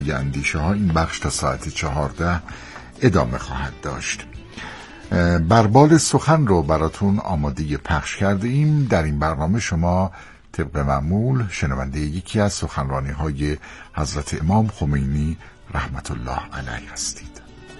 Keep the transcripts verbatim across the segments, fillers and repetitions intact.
اندیشه ها این بخش تا ساعت چهارده ادامه خواهد داشت. بربال سخن رو براتون آماده پخش کرده ایم. در این برنامه شما طبق معمول شنونده یکی از سخنرانی های حضرت امام خمینی رحمت الله علیه هستید.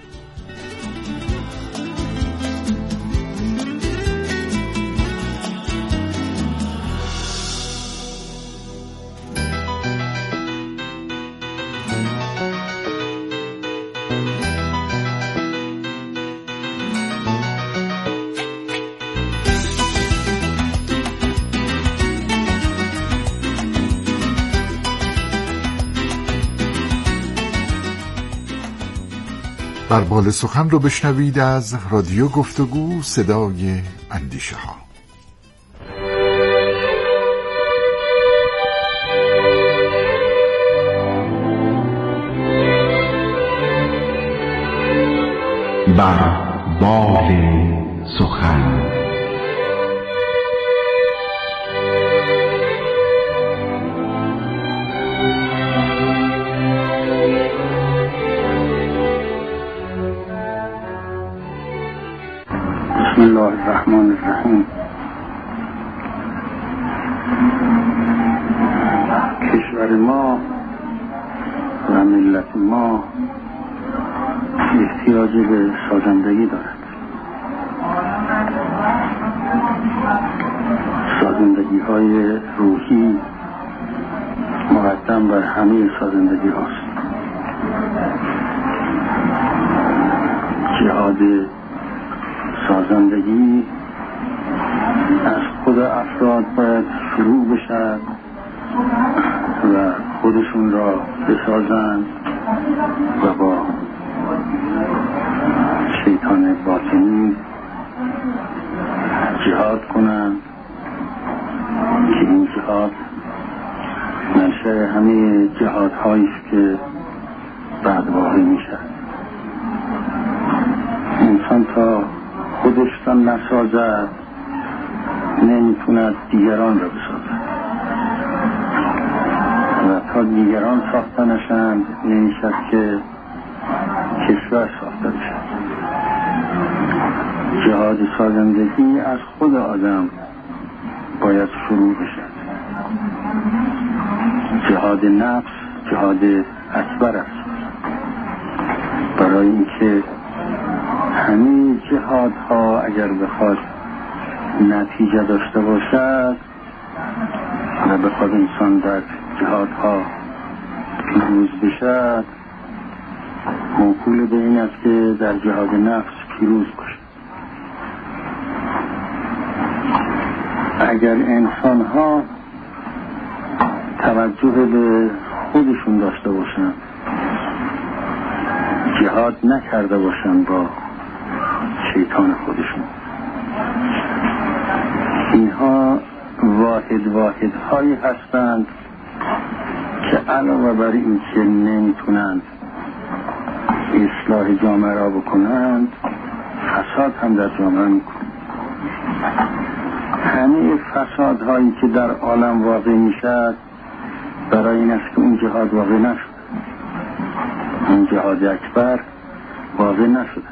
بربال سخن رو بشنوید از رادیو گفتگو صدای اندیشه ها. بربال سخن. بسم الله الرحمن الرحیم. کشور ما و ملت ما احتیاج به سازندگی دارد. سازندگی های روحی مقدم بر همه سازندگی هاست. جهاد سازندگی از خود افراد باید شروع بشد و خودشون را بسازند و با شیطان باطنی جهاد کنند که این جهاد منشأ همه جهادهایی است که بعد واقع میشد. انسان تا خودش را نسازد نمیتوند دیگران را بسازد و تا دیگران ساخته نشند نمیشد که کشور ساخته بشد. جهاد سازندگی از خود آدم باید شروع بشد. جهاد نفس جهاد اکبر است، برای اینکه همه جهادها اگر بخواد نتیجه داشته باشد و بخواد انسان در جهادها پیروز بشد موکول به این است که در جهاد نفس پیروز باشد. اگر انسانها توجه به خودشون داشته باشند، جهاد نکرده باشند با شیطان خودشون، اینها واحد واحد هایی هستند که علاوه بر این که نمیتونند اصلاح جامعه را بکنند فساد هم در جامعه میکنند. همه فساد هایی که در عالم واقع میشد برای این است که اون جهاد واقع نشد، اون جهاد اکبر واقع نشد.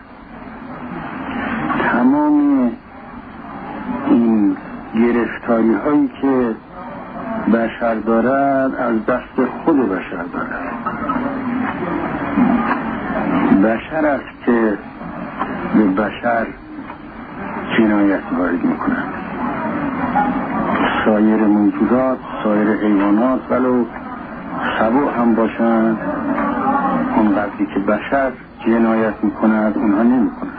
تمام این گرفتاری هایی که بشر دارد از دست خود بشر دارد. بشر است که به بشر جنایت وارد میکنند. سایر موجودات، سایر حیوانات ولو سبوع هم باشند، اونقدری که بشر جنایت میکند اونها نمیکنند.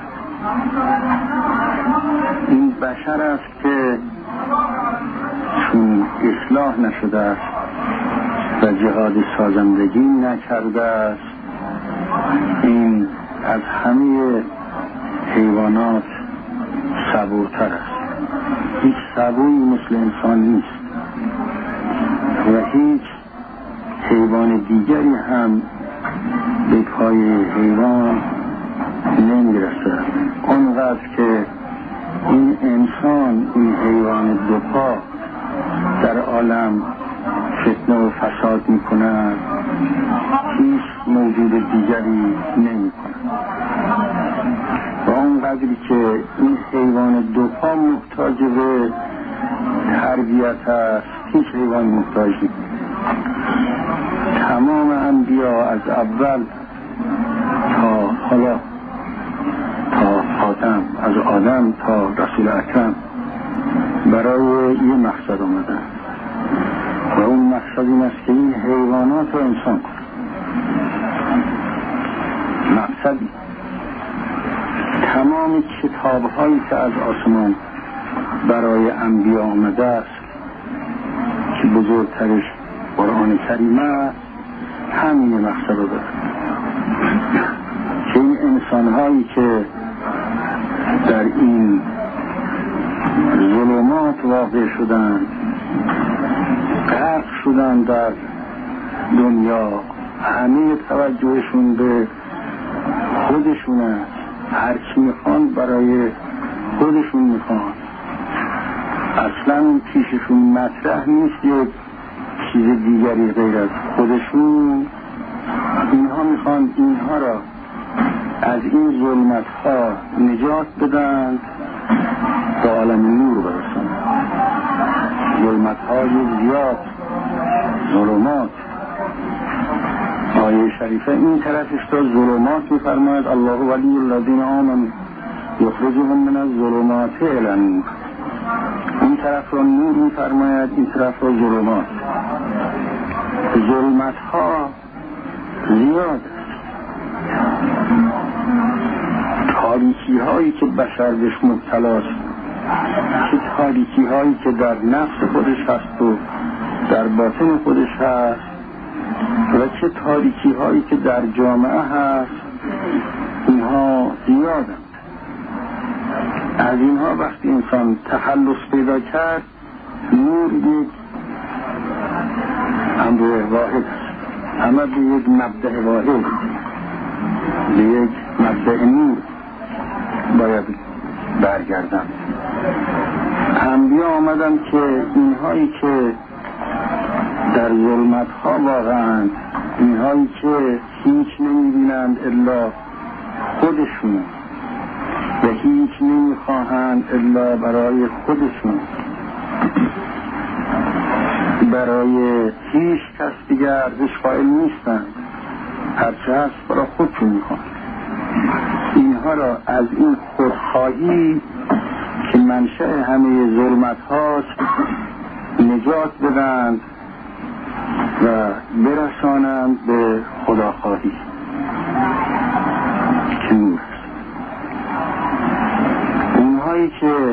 این بشر است که چون اصلاح نشده است و جهاد سازندگی نکرده است، این از همه حیوانات صبورتر است. هیچ صبوری مثل انسان نیست و هیچ حیوان دیگری هم به پای حیوان نمیرسد. اونقدر که این انسان، این حیوان دوپا در عالم فتنه و فساد میکنن هیچ موجود دیگری نمیکنن. و اون قدری که این حیوان دو پا محتاج به تربیت است هیچ حیوان محتاج نیست. تمام انبیا از اول تا حالا تا خاتم، از آدم تا رسول اکرم برای یه مقصد آمدن و اون مقصد این است که این حیوانات رو انسان کنه. مقصدی تمام کتاب هایی که از آسمان برای انبیا آمده است که بزرگترش قرآن کریم است همین مقصد رو داره که این انسان هایی که در این ظلمات واقع شدن، غرق شدن در دنیا، همه توجهشون به خودشون است، هر چی میخوان برای خودشون میخوان، اصلا پیششون مطرح نیست یک چیز دیگری غیر از خودشون. اینها میخوان اینها را از این ظلمت ها نجات بدن به عالم نور برسن. ظلمت های زیاد، ظلمات. آیه شریفه این طرفش را ظلمات میفرماید الله ولی الذین آمنوا یخرجهم من الظلمات الی النور. این طرف را نور میفرماید، این طرف را ظلمات. ظلمت ها زیاد است، تاریکی هایی که بشر بهش مبتلاست، چه تاریکی هایی که در نفس خودش هست و در باطن خودش هست و چه تاریکی هایی که در جامعه هست، اینها زیادند. از اینها وقتی انسان تخلص پیدا کرد، نور یک امر واحد است، همه به یک مبدأ واحد، به یک مبدأ نور باید برگردن. انبیا آمدن که اینهایی که در ظلمت ها واقعا، اینهایی که هیچ نمیبینند الا خودشون و هیچ نمیخواهند الا برای خودشون، برای هیچ کس دیگر ارزش قائل نیستند، هرچه هست برای خودشون میخواهند. اینها را از این خودخواهی که منشأ همه ظلمت هاست نجات بدند و برسانند به خداخواهی که نور است. اونهایی که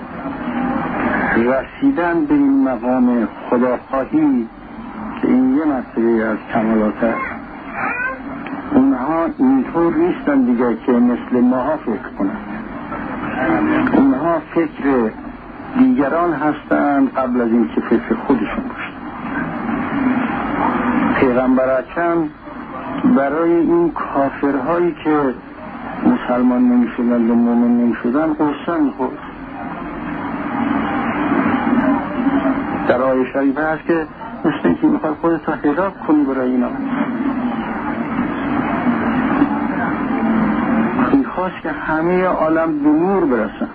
رسیدن به این مقام خداخواهی که این یه مسئله از کمالات است، اونها اینطور نیستن دیگه که مثل ماها فکر کنند. اونها فکر دیگران هستند قبل از این که فکر خودشون باشند. پیغمبر اکرم برای این کافرهایی که مسلمان نمیشدند و مومن نمیشدند قصه میخورد. در آیه شریفه هست که مثل اینکه میخواد خودت را حجاب کنی برای اینا. میخواست که همه عالم به نور برسن.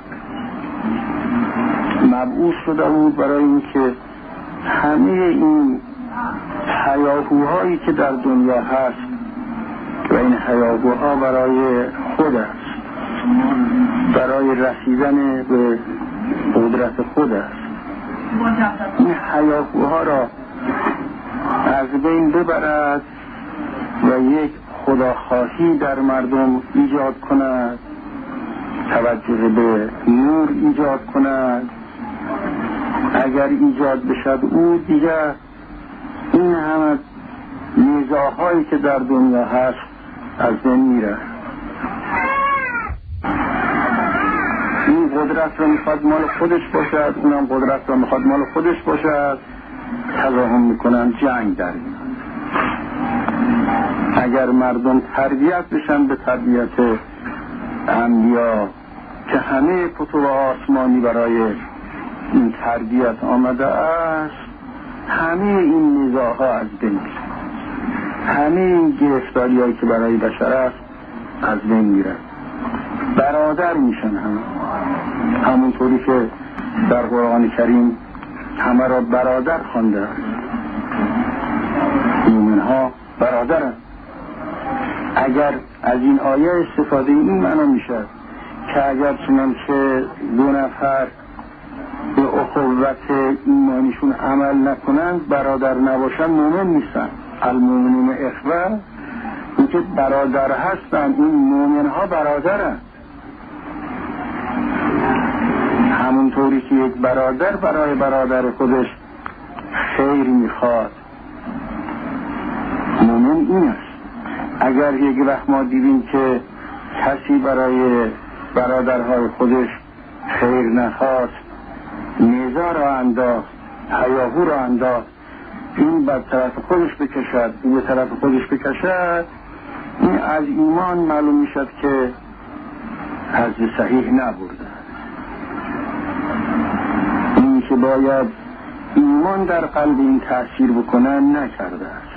مبعوث شده بود برای اینکه همه این هیاهوهایی که در دنیا هست و این هیاهوها برای خود است، برای رسیدن به قدرت خود است، این هیاهوها را از بین ببرد و یک خداخواهی در مردم ایجاد کند، توجه به نور ایجاد کند. اگر ایجاد بشد او دیگر این همه نیزاهایی که در دنیا هست از بین میره. این قدرت را میخواد مال خودش باشد، اونم قدرت را میخواد مال خودش باشد، تظاهر میکنن، جنگ در میان. اگر مردم تربیت بشن به تربیت انبیا که همه کتب آسمانی برای این تربیت آمده است، همه این نزاع‌ها از بین میره، همه این گرفتاری هایی که برای بشر است از بین میره، برادر میشن همه، همونطوری که در قرآن کریم همه را برادر خوانده است. مومن ها برادرن. اگر از این آیه استفاده این معنا میشه که اگر چنانچه دو نفر به اخوت ایمانیشون عمل نکنند برادر نباشن مومن نیستن. المؤمنون اخوه، این که برادر هستن، این مومن ها برادرن. همونطوری که یک برادر برای برادر خودش خیر میخواد، مومن این است. اگر یک وقت ما دیدیم که کسی برای برادرهای خودش خیر نخواست، نیزه را انداخت، هیاهو را انداخت، این به طرف خودش بکشد، این به طرف خودش بکشد، این از ایمان معلوم میشد که از صحیح نبرده. این که باید ایمان در قلب این تأثیر بکنه نکرده است.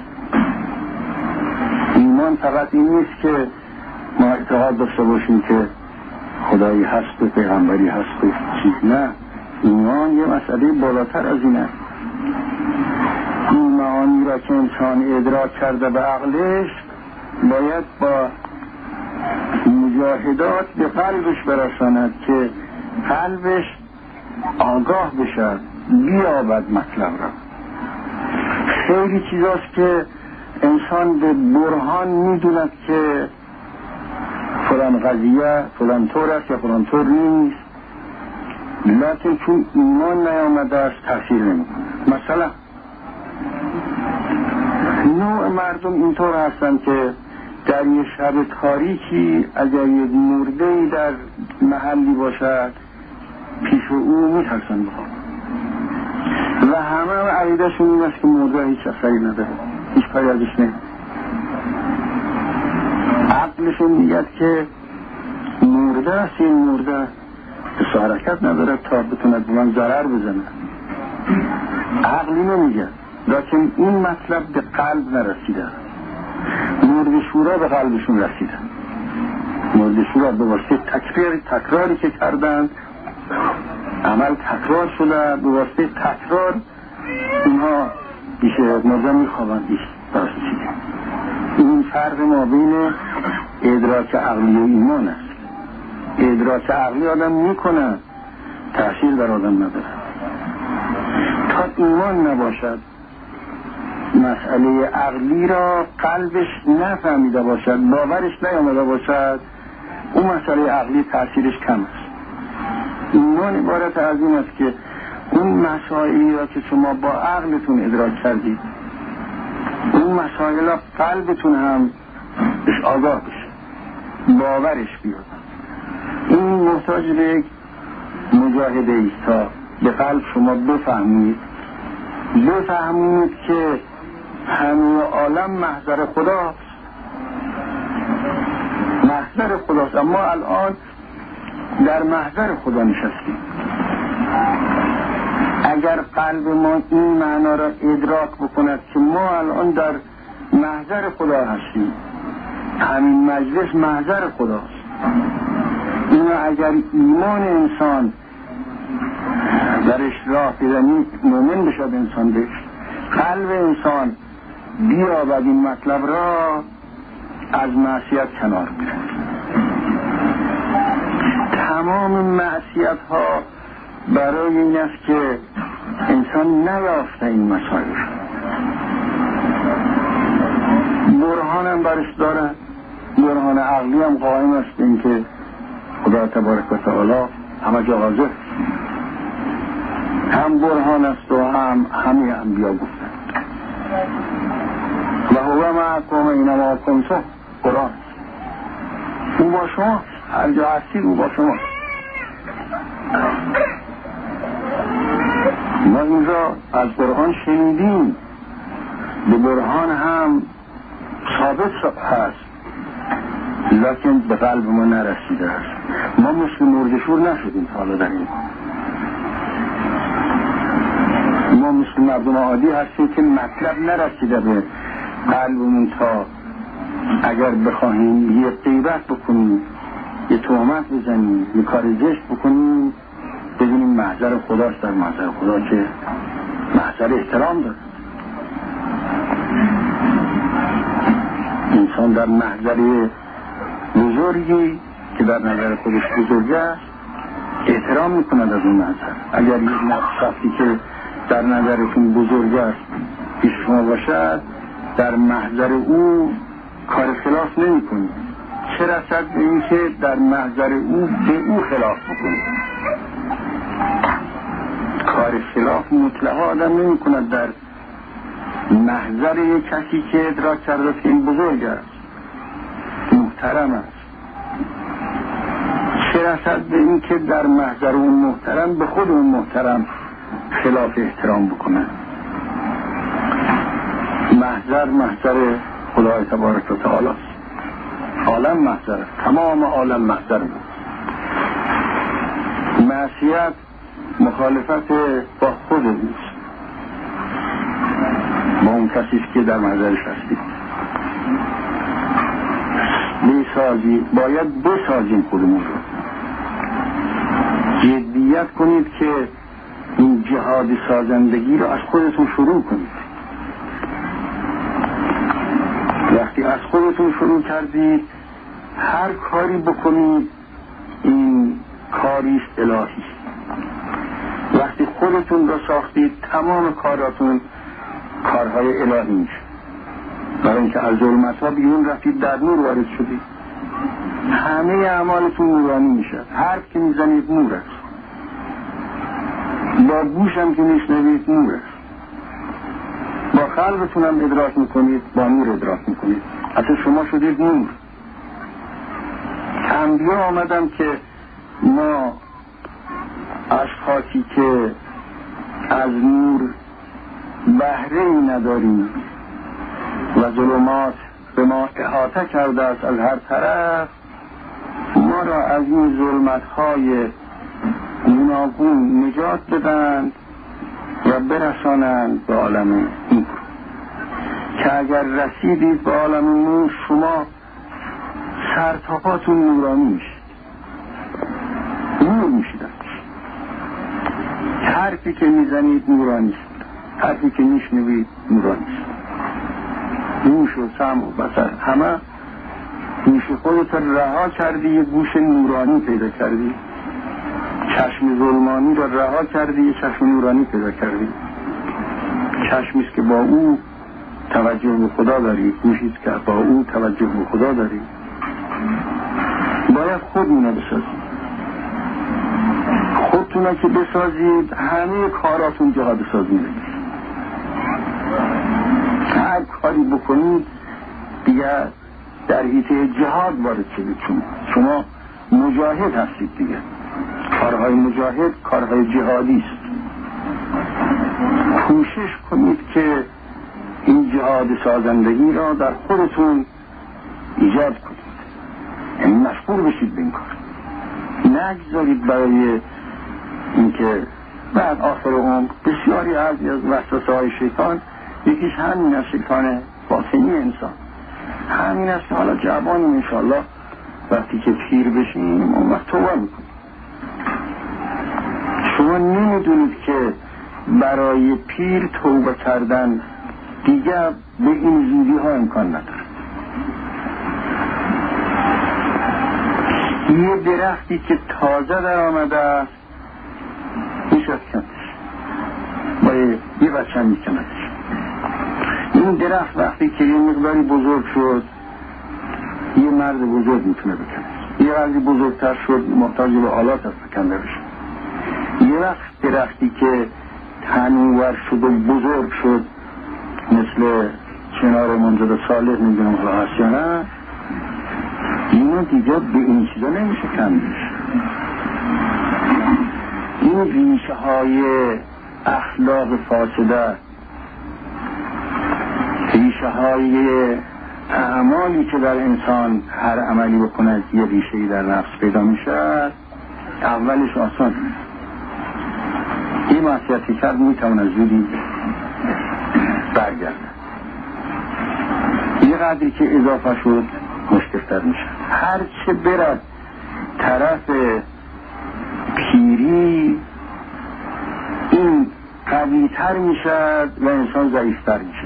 ایمان فقط این نیست که ما اعتقاد داشته باشیم که خدایی هست و پیغمبری هست و چیز، نه. ایمان یه مسئله بالاتر از اینه. این معانی را که انسان ادراک کرده به عقلش باید با مجاهدات به قلبش برساند که قلبش آگاه بشد، بیابد مطلب را. خیلی چیزاست که انسان به برهان میدوند که فلان قضیه فلان طور است یا فلان طور نیست، لیکن چون ایمان نیامده است تأثیر نمیکنه. مثلا نوع مردم اینطور هستن که در یک شب تاریکی اگر یک مرده در محلی باشد پیش او میترسن بخواب و همه عقیده‌شون این است که مرده هیچ اثری نداره، هیچ کاری ازش نه. عقلشون میگه که مرده است، این مرده که حرکت نداره تا بتوند به من ضرر بزنه. عقلی نمیگه، لیکن این مطلب به قلب نرسیده. مرد شورا به قلبشون رسیده. مرد شورا به واسطه تکرار تکراری که کردند، عمل تکرار شده، به واسطه تکرار اینها بیشه مرده میخوابند. این فرق ما بین ادراک عقلی و ایمان است. ادراک عقلی آدم میکنه، تأثیر در آدم نداره. تا ایمان نباشد، مسئله عقلی را قلبش نفهمیده باشد، باورش نیامده باشد، اون مسئله عقلی تأثیرش کم است. ایمان عبارت از این است که اون مسائلی را که شما با عقلتون ادراک کردید، اون مسائل را قلبتون هم بهش آگاه بشه، باورش بیاد. این محتاج به یک مجاهده ایست تا به قلب شما بفهمید بفهمید که همه عالم محضر خداست، محضر خداست. اما الان در محضر خدا نشستیم. اگر قلب ما این معنا را ادراک بکند که ما الان در محضر خدا هستیم، همین مجلس محضر خداست، اینو اگر ایمان انسان درش راه پیدنی مومن بشد، انسان بشد، قلب انسان بیابد این مطلب را، از معصیت کنار میره. تمام معصیت ها برای این است که انسان نیافته این مسائل. برهان هم برش داره، برهان عقلی هم قائم است این که خدا تبارک و تعالی همه جا حاضر، هم برهان است و هم همه انبیا گفتن و هو معکم اینما کنتم. قرآن او با شما، هر جا هستید او با شما. ما اینجا از قرآن شنیدیم، به برهان هم ثابت هست، لیکن به قلب ما نرسیده است. ما مثل مردشور نشدیم حالا در این. ما مثل مردم عادی هستیم که مطلب نرسیده به قلبمون تا اگر بخواهیم یه غیبت بکنیم، یه تهمت بزنیم، یه کار زشت بکنیم، ببینیم محضر خداست. در محضر خدا که محضر احترام داره. انسان در محضر بزرگی که در نظر خودش بزرگ است احترام میکند از اون محضر. اگر یک شخصی که در نظرتون بزرگ است پیش شما باشد، در محضر او کار خلاف نمی کنید، چه رسد به این که در محضر او به او خلاف بکنید. کار خلاف مطلقا آدم نمی کند در محضر یک کسی که ادراک کرده که این بزرگ است، محترم است. چه رسد به این که در محضر اون محترم به خود اون محترم خلاف احترام بکنه. محضر محضر خدای تبارک و تعالی است. عالم محضر است، تمام عالم محضر بود. معصیت مخالفت با خود اوست، با اون کسی که در محضرش هستید. بسازی باید بسازیم خودمون رو. جدیت کنید که این جهاد سازندگی رو از خودتون شروع کنید. وقتی از خودتون شروع کردید هر کاری بکنید این کاریست الهی. وقتی خودتون رو ساختید تمام کاراتون کارهای الهی میشه. برای اینکه از ظلمت ها بیرون رفتید، در نور وارد شدید، همه اعمالتون نورانی میشه. حرف که میزنید نور است، با گوش هم که میشنوید نور است، با قلبتون هم ادراک میکنید، با نور ادراک میکنید. حتی شما شدید نور. انبیا آمدن که ما اشخاصی که از نور بهره ای نداریم و ظلمات به ما احاطه کرده است از هر طرف، ما را از این ظلمت های گوناگون نجات بدند و برسانند به عالم نور. که اگر رسیدید به عالم نور شما سرتاپاتون نورانی میشید، نور میشید. حرفی که میزنید نورانی است، حرفی که میشنوید نورانی است. گوش و سمع و بصر همه گوش خودت رها کردی، یه گوش نورانی پیدا کردی. چشم ظلمانی را رها کردی، یه چشم نورانی پیدا کردی. چشمی است که با او توجه به خدا داری، گوشی است که با او توجه به خدا داری. باید خودمونه بسازید. خودتونه که بسازید همه کاراتون جهاد سازی میشه. هر کاری بکنید دیگه در حیطه جهاد وارد شدید. شما شما مجاهد هستید دیگه. کارهای مجاهد کارهای جهادی است. کوشش کنید که این جهاد سازندگی را در خودتون ایجاد کنید، یعنی مشغول بشید به این کار. نگذارید برای اینکه بعد آخر عمر بسیاری از وسوسه های شیطان، یکیش همین از شیطان باطنی انسان همین است که حالا جوانیم انشاءالله وقتی که پیر بشیم اون وقت توبه میکنیم. شما نمیدونید که برای پیر توبه کردن دیگر به این زودی ها امکان نداره. یه درختی که تازه در آمده است میشه کندش، با یه بچه هم میکندش. این درخت وقتی که یه مقداری بزرگ شد یه مرد بزرگ میتونه بکنه، یه وقتی بزرگتر شد محتاج به آلات است بکنده بشه. یه وقت درختی که تنور شد و بزرگ شد مثل چنار منجد صالح میدونم حالا هست یا نه، اینو دیگه به این چیزا نمیشه کندش. این ریشه های اخلاق فاسده، ریشه های اعمالی که در انسان هر عملی بکنه یه ریشه‌ای در نفس پیدا میشه، اولش آسان این معصیتی کرد میتونه از زودی برگرده. یه قدری که اضافه شد مشکل‌تر میشه. هر چه برد طرف پیری این قوی‌تر میشد و انسان ضعیف‌تر میشه.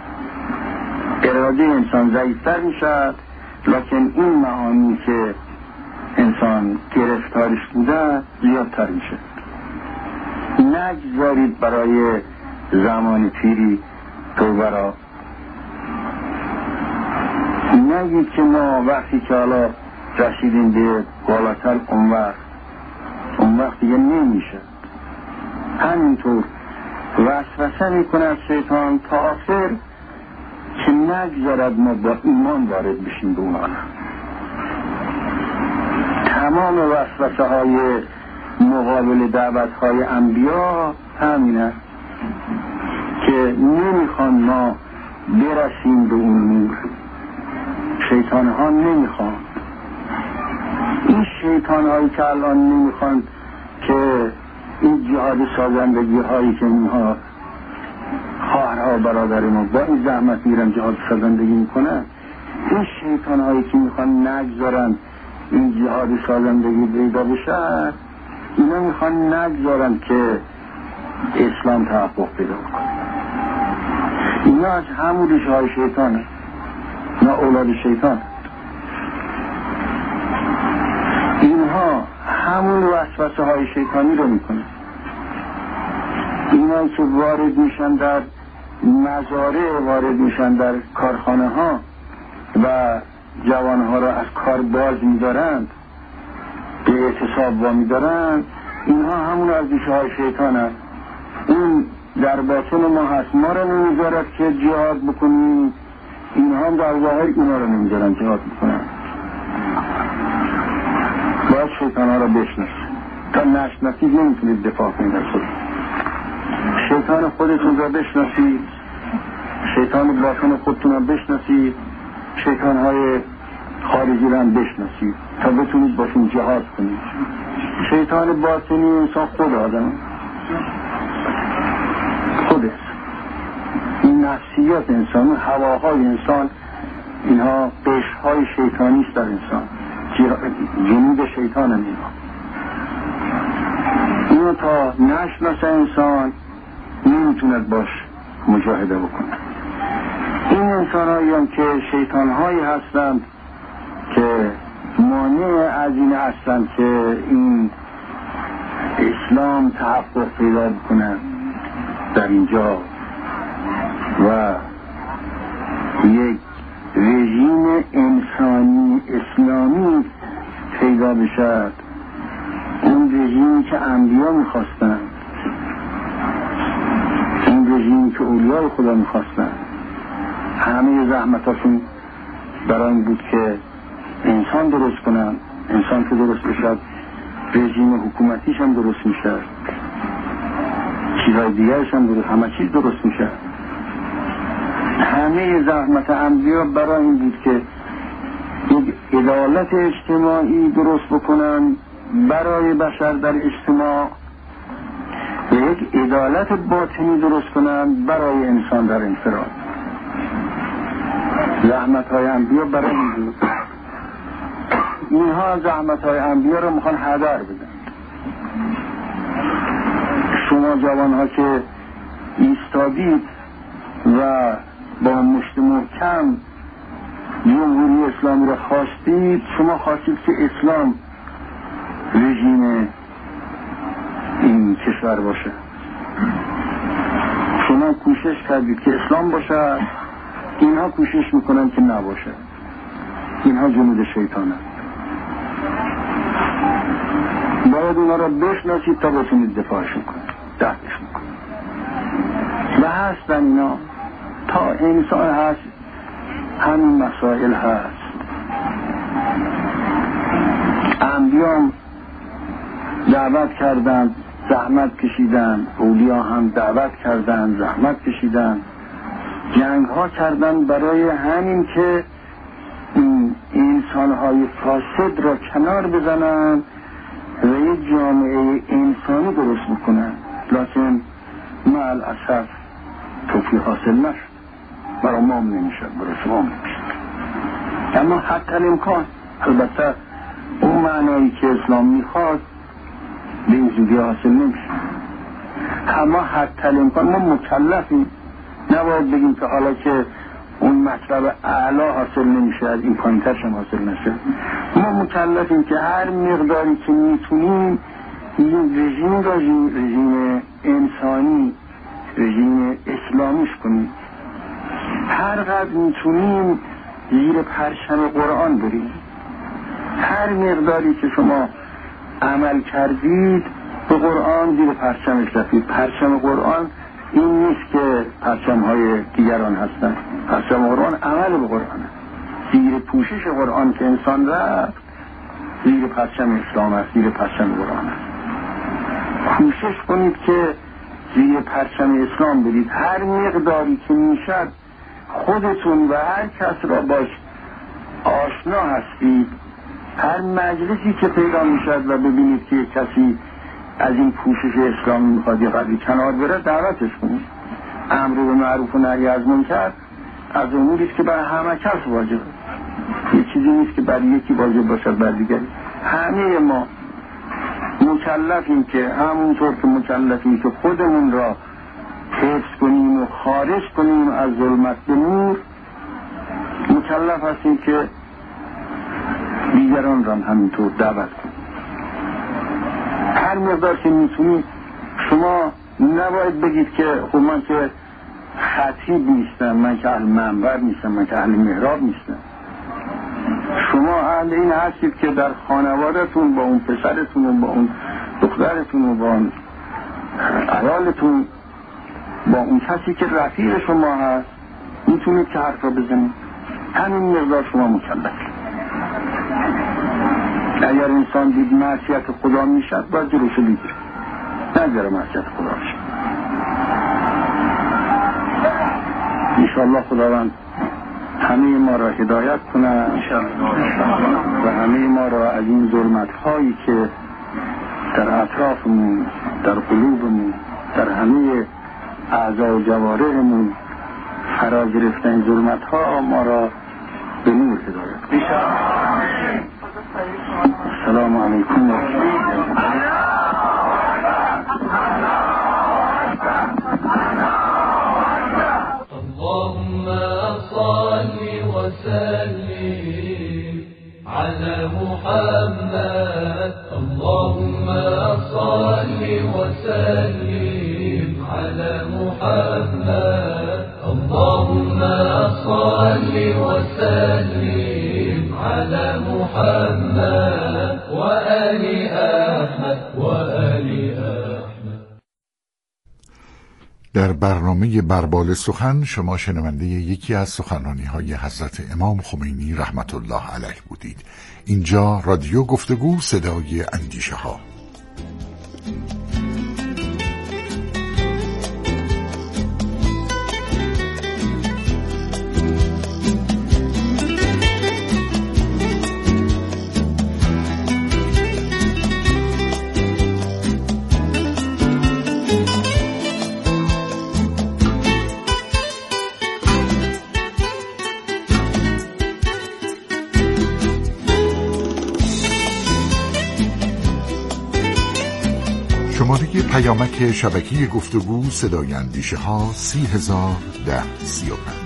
اراده انسان ضعیف‌تر میشد، لکن این معانی که انسان گرفتارش بوده زیادتر میشه. نگذارید برای زمان پیری توبه را. نگید که ما وقتی که حالا رسیدیم به بالاتر اون وقت اون وقت دیگه نمیشه. همینطور وسوسه میکنه از شیطان تا آخر که نگذارد ما با ایمان وارد بشیم به اونها. تمام وسوسه های مقابل دعوت های انبیا همینه که نمیخوان ما برسیم به اون نور. شیطان ها نمیخوان. این شیطان هایی که الان نمیخوان که این جهاد سازندگی هایی که اینها خواهرها برادر ما با این زحمت میرن جهاد سازندگی میکنن، این شیطان هایی که میخوان نگذارن این جهاد سازندگی پیدا بشه، اینا میخوان نگذارن که اسلام تحقق پیدا کنه. اینا از همون ریشه های شیطانه، اینا اولاد شیطان. اینها همون وسوسه های شیطانی رو میکنه. اینا که وارد میشن در مزارع، وارد میشن در کارخانه ها و جوان ها را از کار باز میدارند، به اعتصاب وا میدارند، اینها همون از ریشه های شیطان هست. این در باطن ما هست، ما را نمیذارد که جهاد بکنیم، اینها در ظاهر اینا را نمیذارن جهاد بکنن. باید شیطان ها را بشناسید. تا نشناسید نمیتونید دفاع کنید از خود. شیطان خودتون را بشناسید، شیطان باطن خودتون را بشناسید، شیطان های خارجی را هم بشناسید تا بتونید باشون جهاد کنید. شیطان باطنی انسان خود آدم خودست. این نفسیات انسان، هواهای انسان، اینها قشرهای شیطانی است در انسان، جنود شیطان هم اینها. اینو تا نشناسه انسان نمیتوند باش مجاهده بکنه. این انسان هایی هم که شیطان هایی هستند که مانع از این هستند که این اسلام تحقق پیدا بکنه در اینجا و یک رژیم انسانی اسلامی پیدا بشد، اون رژیمی که انبیا میخواستن، این رژیمی که اولیای خدا میخواستن، همه زحمتاشون برای این بود که انسان درست کنن. انسان که درست بشد رژیم حکومتیش هم درست میشه، چیزهای دیگرش هم درست، همه چیز درست میشه. همه زحمت انبیا برای این بود که یک عدالت اجتماعی درست بکنن برای بشر در اجتماع و یک عدالت باطنی درست کنن برای انسان در انفراد. زحمت های انبیا برای این بود. اینها زحمت های انبیا رو میخوان هدر بدن. شما جوان ها که ایستادید و با مشت محکم جمهوری اسلامی را خواستید، شما خواستید که اسلام رژیم این کشور باشه. شما کوشش کردید که اسلام باشه، اینها کوشش میکنن که نباشه. اینها جنود شیطان هست. باید اونا را بشناسید تا بتونید دفاعشون کنید، دفعشون کنید. و هستن اینا، تا انسان هست همین مسائل هست. انبیام دعوت کردن، زحمت کشیدن، اولیا هم دعوت کردن، زحمت کشیدن، جنگ ها کردن برای همین که این انسان های فاسد را کنار بزنن و یک جامعه انسانی درست بکنن. لکن مع الاسف توفیق حاصل نشد. برای ما نمیشد، برای شما نمیشد. اما حتی الامکان، البته اون معنایی که اسلام میخواد به این زودی حاصل نمیشه. اما حتی الامکان ما مکلفیم، نباید بگیم که حالا که اون مطلب اعلا حاصل نمیشه از این پایین‌ترش هم حاصل نشه. ما مکلفیم که هر مقداری که میتونیم این رژیم را رژیم انسانی، رژیم اسلامیش کنیم. هر قدر میتونیم زیر پرچم قرآن بریم. هر مقداری که شما عمل کردید به قرآن زیر پرچمش رفتید. پرچم قرآن این نیست که پرچم های دیگران هستن. پرچم قرآن عمل به قرآن است. زیر پوشش قرآن که انسان رفت زیر پرچم اسلام است، زیر پرچم قرآن است. کوشش کنید که زیر پرچم اسلام برید. هر مقداری که میشد خودتون و هر کس را باش آشنا هستید. هر مجلسی که پیدا میشد و ببینید که کسی از این پوشش اسلامی میخواد یه قدری کنار بره، دعوتش کنید. امر به معروف و نهی از منکر از اموری است که برای همه کس واجبه. یه چیزی نیست که برای یکی واجب باشد بر دیگری. همه ما مکلفیم که همونطور که مکلفیم که خودمون را حفظ کنیم و خارج کنیم از ظلمت به نور، مکلف هستیم که دیگران را همینطور دعوت کنیم. هر مقدار که میتونید. شما نباید بگید که خب من که خطیب نیستم، من که اهل منبر نیستم، من که اهل محراب نیستم. شما اهل این هستید که در خانوادتون با اون پسرتون و با اون دخترتون و با اون عیالتون، با اون کسی که رفیق شما هست میتونید که حرف را بزنید. همین مقدار شما مکلفید. اگر انسان دید معصیت خدا میشد باید جلوشو بگیره، نگذاره معصیت خدا شد. انشاءالله خداوند همه ما را هدایت کنه و همه ما را از این ظلمت هایی که در اطرافمون، در قلوبمون، در همه اعضا و جوارحمون فرا گرفتن ظلمت ها ما را به نور هدایت کنه. السلام علیکم و رحمت الله. اللهم صل وسلم على محمد. اللهم صل وسلم على محمد. اللهم صل وسلم على محمد وآل أحمد وآل أحمد. در برنامه بربال سخن شما شنونده یکی از سخنرانی های حضرت امام خمینی رحمت الله علیه بودید. اینجا رادیو گفتگو، صدای اندیشه ها. شماره پیامک شبکه گفتگو صدای اندیشه ها سی هزار ده سی و پنج.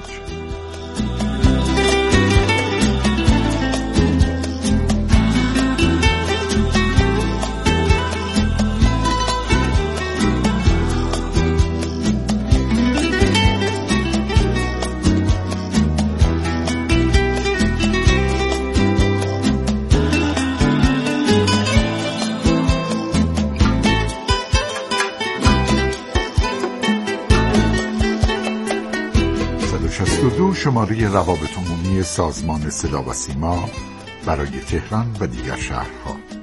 شماره روابط عمومی سازمان صدا و سیما برای تهران و دیگر شهرها.